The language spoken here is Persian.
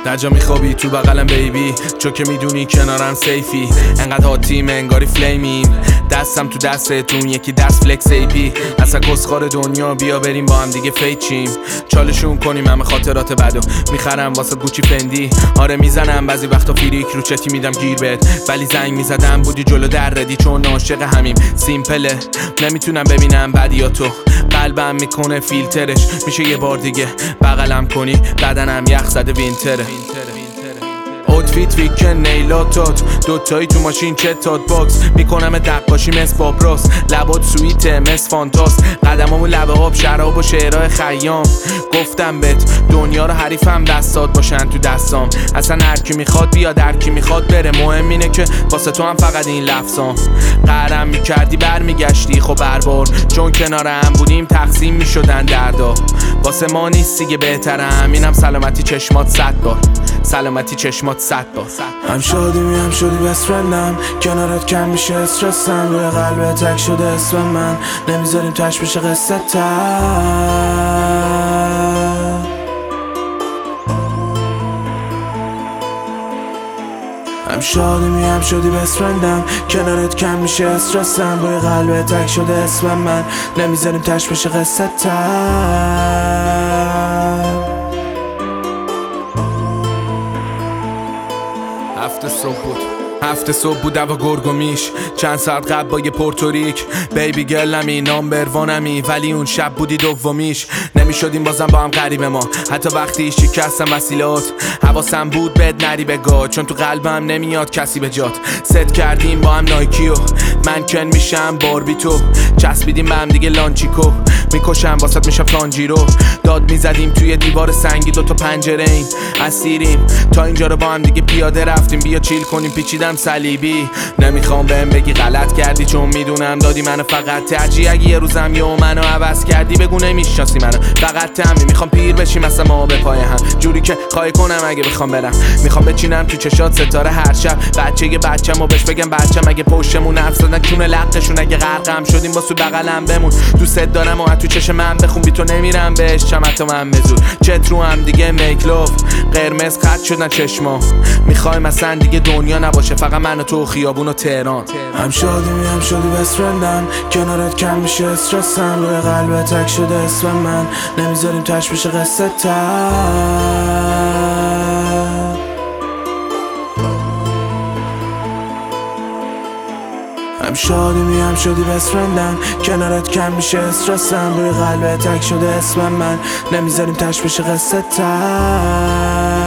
نجا میخوابی تو بغلم بیبی، چون که میدونی کنارم سیفی. انقدر هاتیم انگاری فلیمیم، دستم تو دستتون یکی دست فلکس ایپی. اصلا کسخار دنیا بیا بریم با هم دیگه فیچیم. چالشون کنیم همه خاطرات بدو میخرم واسه گوچی فندی. آره میزنم بعضی وقتا فیریک رو چتی میدم گیر بهت، ولی زنگ میزدم بودی جلو در ردی، چون عاشق همیم سیمپله. نمیتونم ببینم بدیاتو، قلبم میکنه فیلترش. میشه یه بار دیگه بغلم کنی، بدنم یخ زده وینتره. اوتفیت ویکن نیلاتات، دوتایی تو ماشین چتات باکس میکنم دقاشی مس بابراس. لبات سویت مس فانتاس، قدمامو لبه آب شراب و شعرهای خیام. گفتم بهت دنیا رو حریفم دستات باشن تو دستام. اصلا هرکی میخواد بیاد هرکی میخواد بره، مهم اینه که واسه تو هم فقط این لفظام. قهرم میکردی برمیگشتی خب هر بار، چون کنار هم بودیم تقسیم میشدن دردا. واسه ما نیست دیگه بهتره همینم، سلامتی چشمات 100 بار، سلامتی چشمات 100 بار. هم شدی بست فرندم، کنارت کم میشه استرسم. روی قلبت تک شده اسم من، نمیذاریم تش بشه قصه هم شدی بست فرندم، کنارت کم میشه استرسم. روی قلبت تک شده اسم من، نمیذاریم تش بشه قصه هفته صبح بود و گرگ و میش، چند ساعت قبل با یه پورتوریک. بیبی گلمی نامبر وانمی، ولی اون شب بودی دومیش. نمیشدیم بازم با هم غریب ما، حتی وقتی شکستم وسیلات. حواسم بود بد نری بگاه، چون تو قلبم نمیاد کسی به جات. ست کردیم با هم نایکیو، من کن میشم باربی تو. چسبیدیم به هم دیگه لانچیکو، میکشم واسط میشم تانجیرو. داد میزدیم توی دیوار سنگی، دوتا پنجره این اسیریم. تا اینجا رو با هم دیگه پیاده رفتیم، بیا چیل کنیم پیچیدم صلیبی. نمیخوام بهم بگی غلط کردی، چون میدونم دادی منو فقط ترجیح. اگه یه روزم یه منو عوض کردی بگو نمیشناسی منو، فقط تمی. میخوام پیر بشیم اصلا ما به پای هم، جوری که خواهی کنم اگه بخوام برم. میخوام بچینم تو چشات ستاره هر شب، بچه‌مو بهش بگم بچه‌م اگه پشتمون حرف زدن چونه لقشون. اگه غرقم شدیم با تو بغلم بمون، دوست دارم و تو چشم من بخون. بی تو نمیرم بهش چمت و من بزود، چت رو هم دیگه میک لوف. قرمز خط شدن چشما، میخوایم اصلا دیگه دنیا نباشه، فقط من و تو خیابون و تهران. هم شدی بست فرندم، کنارت کم میشه استرسم. روی قلبت تک شده اسم من، نمیذاریم تش بشه قصه هم شدی بست فرندم، کنارت کم میشه استرسم. روی قلبت تک شده اسم من، نمیذاریم تش بشه قصه